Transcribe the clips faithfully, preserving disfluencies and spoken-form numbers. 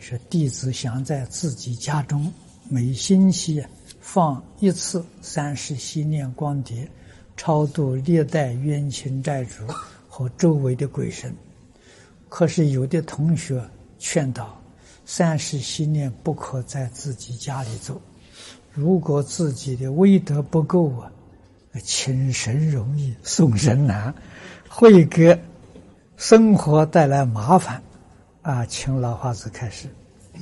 是弟子想在自己家中每星期放一次三世悉念光碟，超度历代冤亲债主和周围的鬼神。可是有的同学劝导，三世悉念不可在自己家里做，如果自己的威德不够啊，请神容易送神难，会给生活带来麻烦啊，请老法师开示。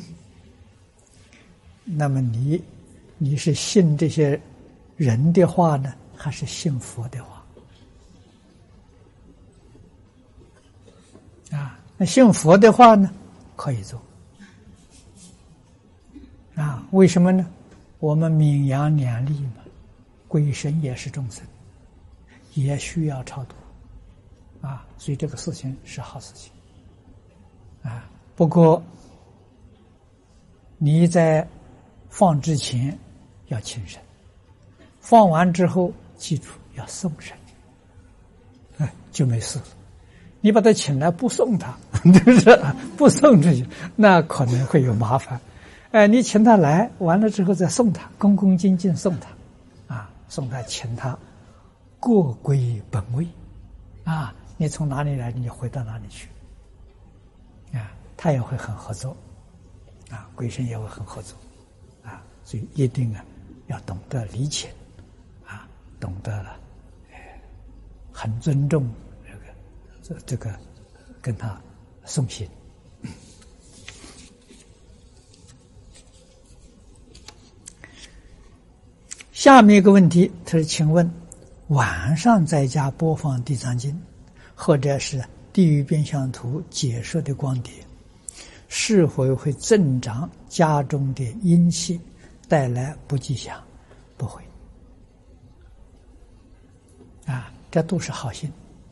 那么你你是信这些人的话呢，还是信佛的话？啊，那信佛的话呢，可以做。啊，为什么呢？我们名扬两利嘛，鬼神也是众生，也需要超度。啊，所以这个事情是好事情。啊，不过你在放之前要请神，放完之后记住要送神，哎，就没事了。你把他请来不送他，就是不送出去，那可能会有麻烦。哎，你请他来完了之后再送他，恭恭敬敬送他，啊，送他请他各归本位，啊，你从哪里来你就回到哪里去，啊，他也会很合作，啊，鬼神也会很合作，啊，所以一定啊要懂得理请，啊，懂得了，哎，很尊重这个这这个跟他送行。下面一个问题，他说：“请问，晚上在家播放《地藏经》，或者是《地狱变相图》解说的光碟，是否会增长家中的阴气，带来不吉祥？”不会。啊，这都是好心，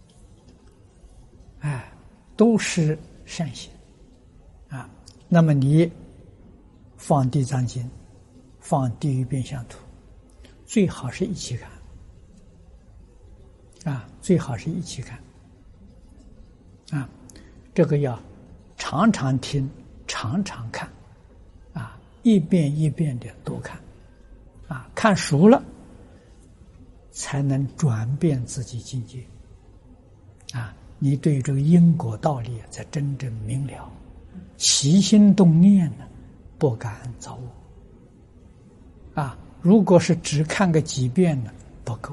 哎，都是善心。啊，那么你放《地藏经》，放《地狱变相图》。最好是一起看，啊，最好是一起看，啊，这个要常常听，常常看，啊，一遍一遍的多看，啊，看熟了，才能转变自己境界，啊，你对这个因果道理才真正明了，起心动念呢，不敢造恶，啊。如果是只看个几遍呢，不够，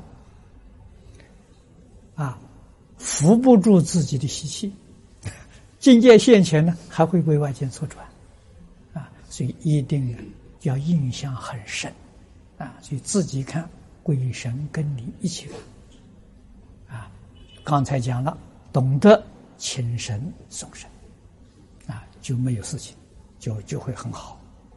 啊，扶不住自己的习气，境界现前呢，还会被外界所转，啊，所以一定要印象很深，啊，所以自己看，鬼神跟你一起看，啊，刚才讲了，懂得请神送神，啊，就没有事情，就就会很好。